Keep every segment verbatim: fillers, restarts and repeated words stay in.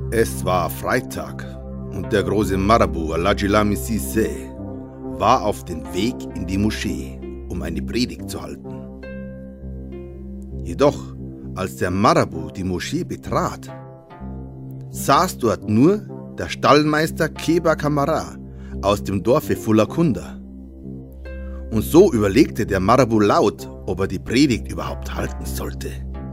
Es war Freitag und der große Marabu Alajilami Sise war auf dem Weg in die Moschee, um eine Predigt zu halten. Jedoch, als der Marabu die Moschee betrat, saß dort nur der Stallmeister Keba Kamara aus dem Dorfe Fulakunda. Und so überlegte der Marabu laut, ob er die Predigt überhaupt halten sollte.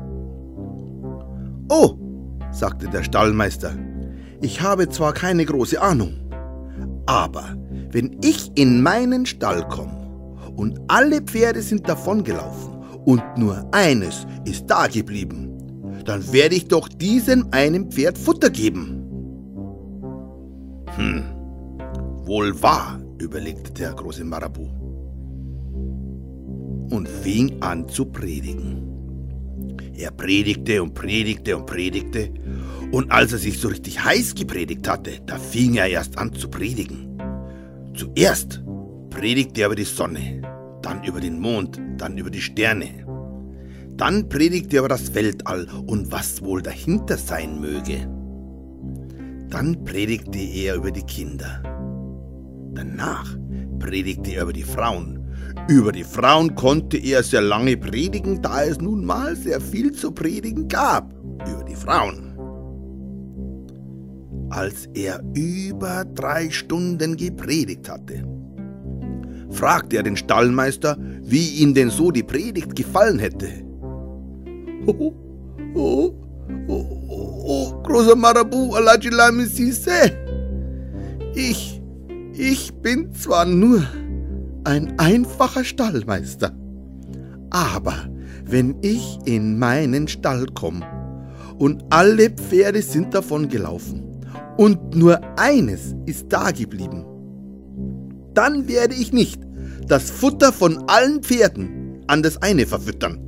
»Oh«, sagte der Stallmeister, »ich habe zwar keine große Ahnung, aber wenn ich in meinen Stall komme und alle Pferde sind davongelaufen und nur eines ist da geblieben, dann werde ich doch diesem einen Pferd Futter geben.« »Hm, wohl wahr«, überlegte der große Marabu und fing an zu predigen. Er predigte und predigte und predigte, und als er sich so richtig heiß gepredigt hatte, da fing er erst an zu predigen. Zuerst predigte er über die Sonne, dann über den Mond, dann über die Sterne. Dann predigte er über das Weltall und was wohl dahinter sein möge. Dann predigte er über die Kinder. Danach predigte er über die Frauen. Über die Frauen konnte er sehr lange predigen, da es nun mal sehr viel zu predigen gab. Über die Frauen. Als er über drei Stunden gepredigt hatte, fragte er den Stallmeister, wie ihm denn so die Predigt gefallen hätte. Oh, oh, oh, oh, oh großer Marabu Alajilami Sise, ich, ich bin zwar nur ein einfacher Stallmeister, aber wenn ich in meinen Stall komme und alle Pferde sind davon gelaufen und nur eines ist da geblieben, dann werde ich nicht das Futter von allen Pferden an das eine verfüttern,